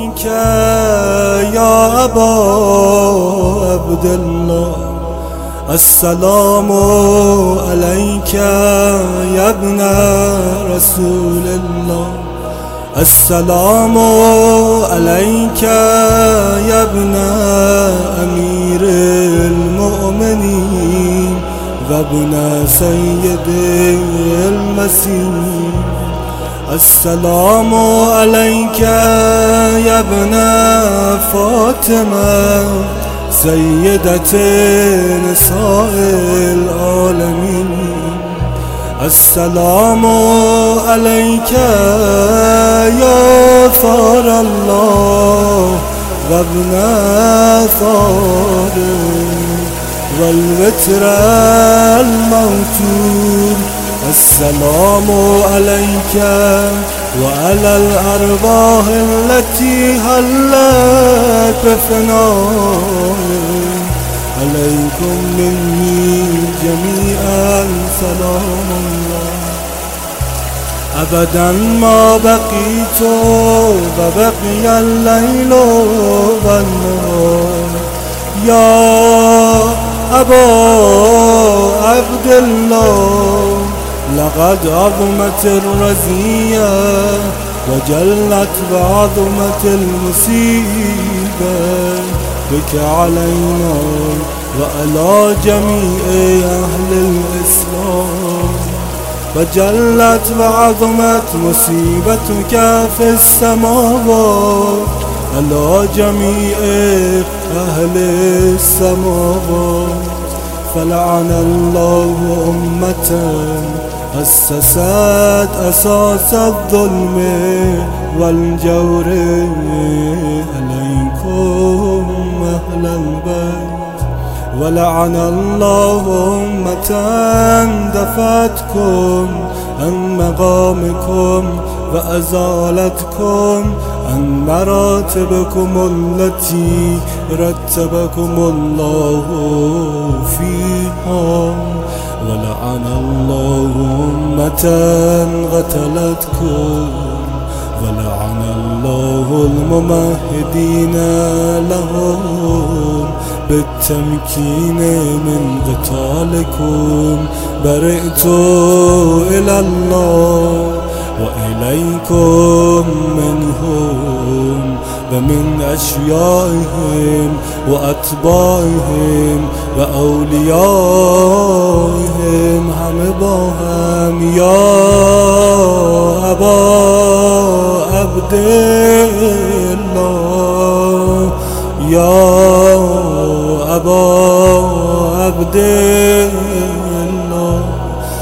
عليك يا أبا عبد الله، السلام عليك يا ابن رسول الله، السلام عليك يا ابن أمير المؤمنين وابن سيد المسيح، السلام عليك يا ابن فاطمة سيدة نساء العالمين، السلام عليك يا ثار الله وابن ثار والوتر الموتور، السلام عليك وعلى الأرواح التي هلت بفنائك، عليكم مني جميعا سلام الله. أبدا ما بقيت وبقي الليل والنهار يا أبا عبد الله، لقد عظمت الرزية وجلت بعظمة المصيبة بك علينا وعلى جميع أهل الإسلام، وجلت بعظمت مصيبتك في السماوات على جميع أهل السماوات، فلعن الله أمة أسست أساس الظلم والجور عليكم أهل البيت، ولعن الله أمة دفتكم عن مقامكم وأزالتكم عن مراتبكم التي رتبكم الله فيها، ولعن الله أمة قتلتكم، ولعن الله الممهدين لهم بالتمكين من قتالكم، برئت إلى الله وإليكم منهم ومن أشيائهم وأتباعهم وأوليائهم هم باهم يا أبا عبد الله، يا أبا عبد الله،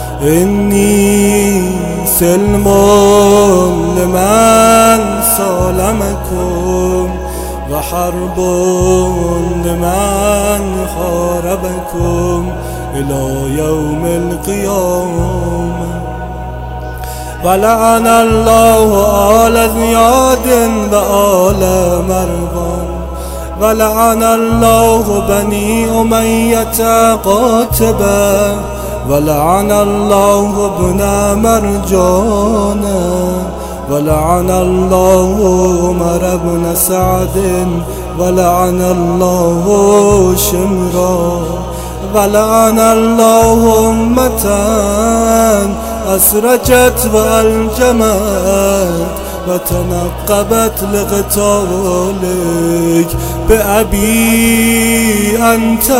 إني سلم لمن سالمكم وحرب لمن حاربكم إلى يوم القيامة، ولعن الله آل زياد وآل مروان، ولعن الله بني أمية قاتبا، ولعن الله ابن مرجانا، ولعن الله عمر بن سعد، ولعن الله شمرا، ولعن الله أمة أسرجت وألجمت وتنقبت لقتالك بأبي أنت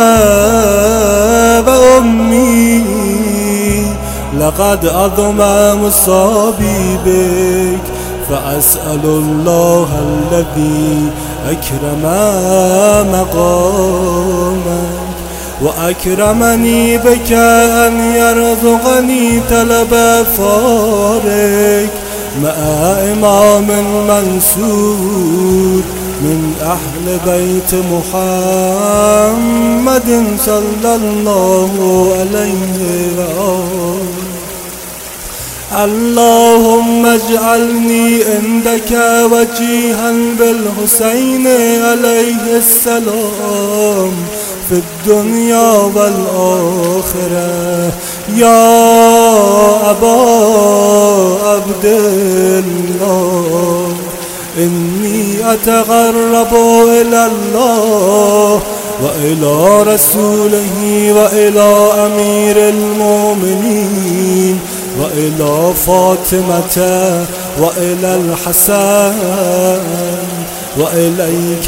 وأمي، لقد عظم مصابي بك، فأسأل الله الذي أكرم مقامك وأكرمني بك أن يرزقني طلب فارك مع إمام منصور من أهل بيت محمد صلى الله عليه وآله. اللهم اجعلني عندك وجيها بالحسين عليه السلام في الدنيا والآخرة يا أبا عبد الله. إني أتقرب إلى الله وإلى رسوله وإلى أمير المؤمنين وإلى فاطمة وإلى الحسن وإليك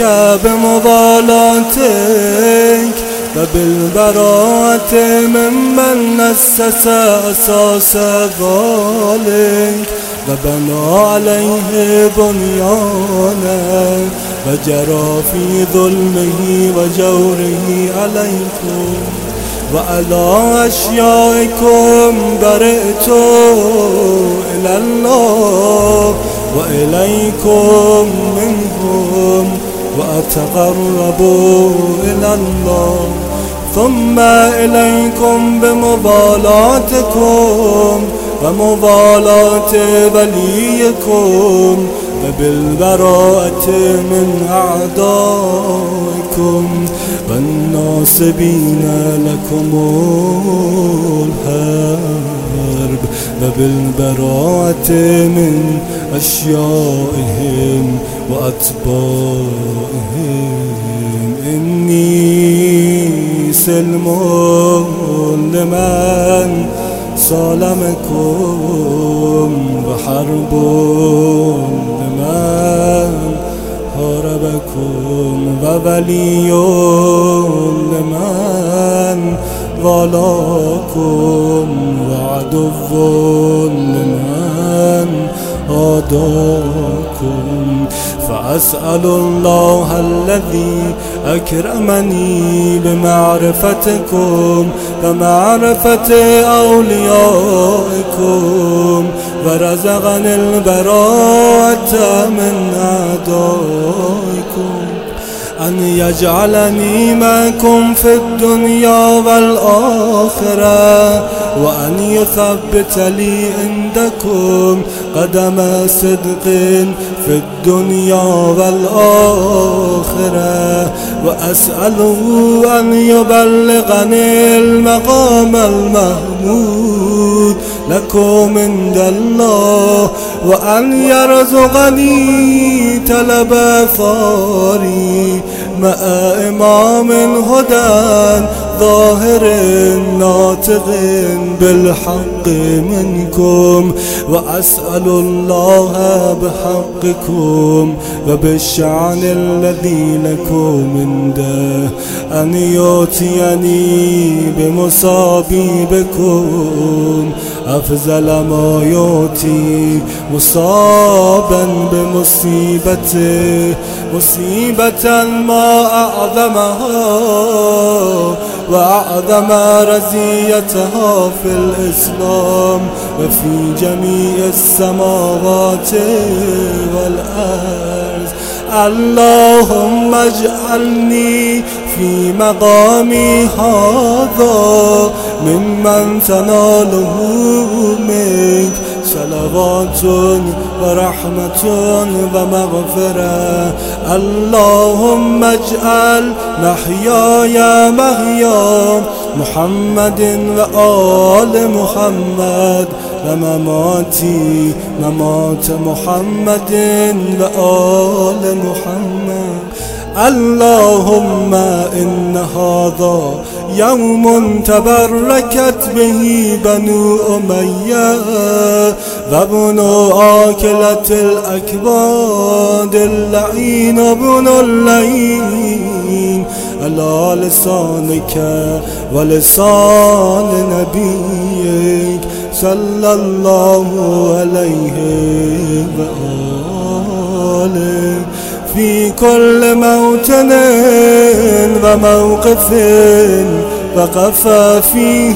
بمضالاتك وبالبراءة ممن أسس أساس ذلك وبنى عليه بنيانا وجرى في ظلمه وجوره عليكم وعلى أشيائكم برئت إلى الله وإليكم منهم وأتقرب إلى الله ثم إليكم بمضالاتكم ومضالاة وليكم وبالبراءة من أعدائكم والناصبين لكم الحرب وبالبراءة من أشيائهم وأتباعهم إني سلم لمن سالمكم وحرب لمن حاربكم وولي لمن والاكم وعدو لمن عاداكم فأسأل الله الذي أكرمني بمعرفتكم ومعرفة أوليائكم ورزقني البراءة من أعدائكم أن يجعلني معكم في الدنيا والآخرة وأن يثبت لي عندكم قدم صدق في الدنيا والآخرة وأسأله أن يبلغني المقام المحمود لكم عند الله وأن يرزقني طلب ثاري مع إمام هدى ظاهر ناطق بالحق منكم وأسأل الله بحقكم وبالشأن الذي لكم عنده أن يؤتيني بمصابيبكم أفضل ما يؤتي مصابا بمصيبته مصيبة ما أعظمها وأعظم رزيتها في الإسلام وفي جميع السماوات والأرض اللهم اجعلني في مقامي هذا ممن تناله منك صلوات ورحمة ومغفرة اللهم اجعل محياي محيا محمد وآل محمد ومماتي ممات محمد وآل محمد اللهم إن هذا يوم تبركت به بنو أمية وابن آكلة الأكباد اللعين ابن اللعين على لسانك ولسان نبيك صلى الله عليه وآله في كل موطن وموقف وقف فيه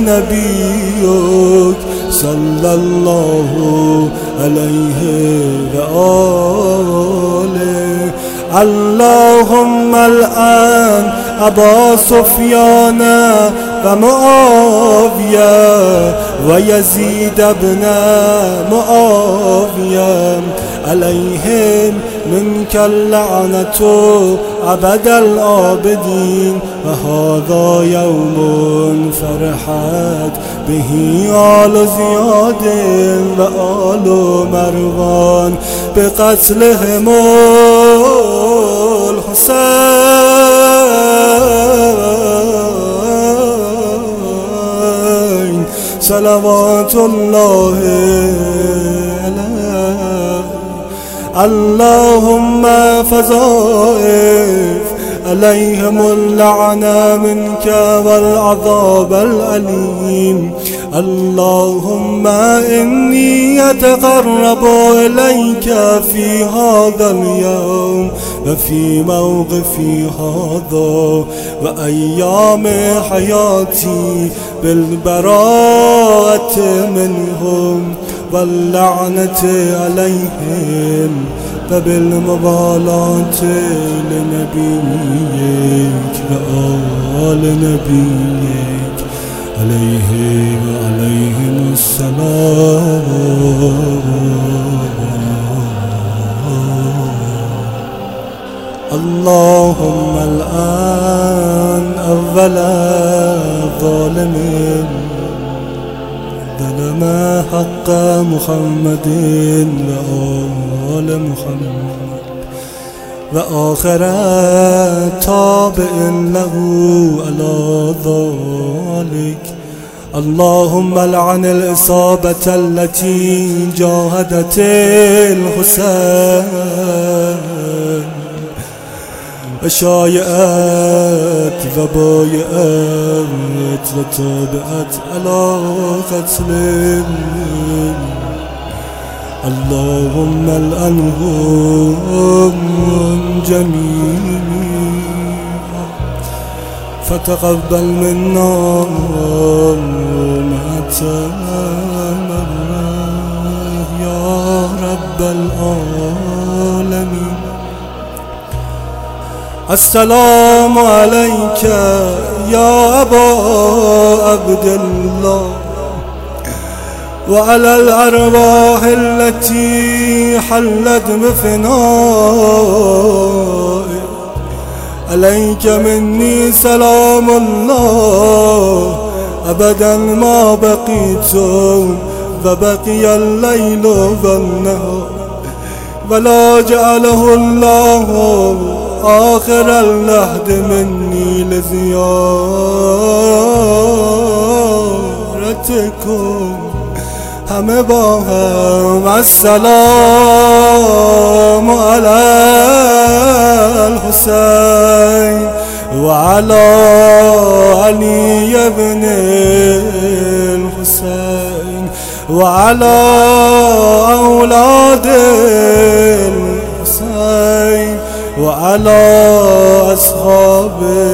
نبيك صلى الله عليه وآله اللهم الآن أبا سفيان ومعاوية ويزيد بن معاوية عليهم منك اللعنة أبد الآبدين وهذا يوم فرحت به آل زياد وآل مروان بقتلهم الحسين صلوات الله عليه. اللهم فضائف عليهم اللعنة منك والعذاب الأليم. اللهم إني أتقرب إليك في هذا اليوم وفي موقفي هذا وأيام حياتي بالبراءة منهم واللعنة عليهم وبالمبالاة لنبيك وآل نبيك عليه وعليهم السلام. اللهم الآن أول ظالم ظلم حق محمد وآل محمد وآخر تابع له على ذلك. اللهم لعن الإصابة التي جاهدت الحسين وشايعت وبايعت وتابعت على قتل. اللهم الأنهم جميعا فتقبل منا ما تمنى يا رب العالمين. السلام عليك يا أبا عبد الله وعلى الأرواح التي حلت بفنائك. عليك مني سلام الله أبدا ما بقيت وبقي الليل والنهار ولا جعله الله آخر اللحد مني لزيارتكم همه با هم. السلام على الحسين وعلى علي بن الحسين وعلى أولاد الحسين وعلى أصحاب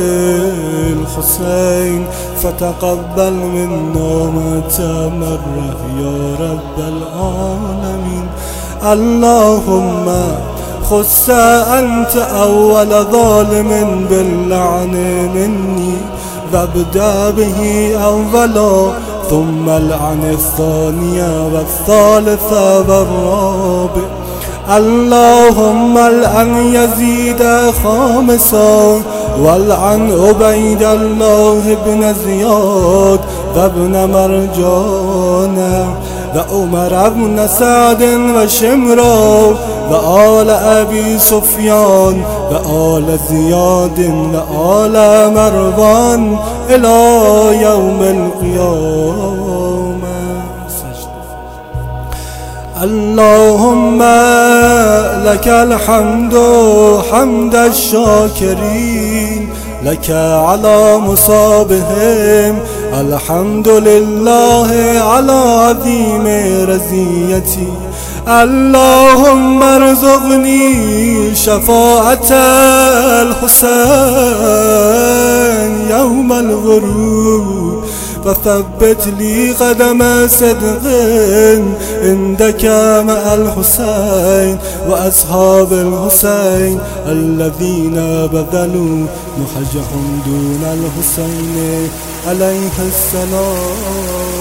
الحسين فتقبل منا ما تمره يا رب العالمين. اللهم خص أنت أول ظالم باللعن مني وابدأ به أولا ثم العن الثانية والثالثة والرابع. اللهم العن يزيد خامسا والعن عبيد الله بن زياد وابن مرجان وعمر بن سعد وشمرا وآل أبي سفيان وآل زياد وآل مروان إلى يوم القيامة. اللهم لك الحمد حمد الشاكرين لك على مصابهم. الحمد لله على عظيم رزيتي. اللهم ارزقني شفاعة الحسين يوم الغروب وثبت لي قدم صدق عندك مع الحسين وأصحاب الحسين الذين بذلوا محجهم دون الحسين عليه السلام.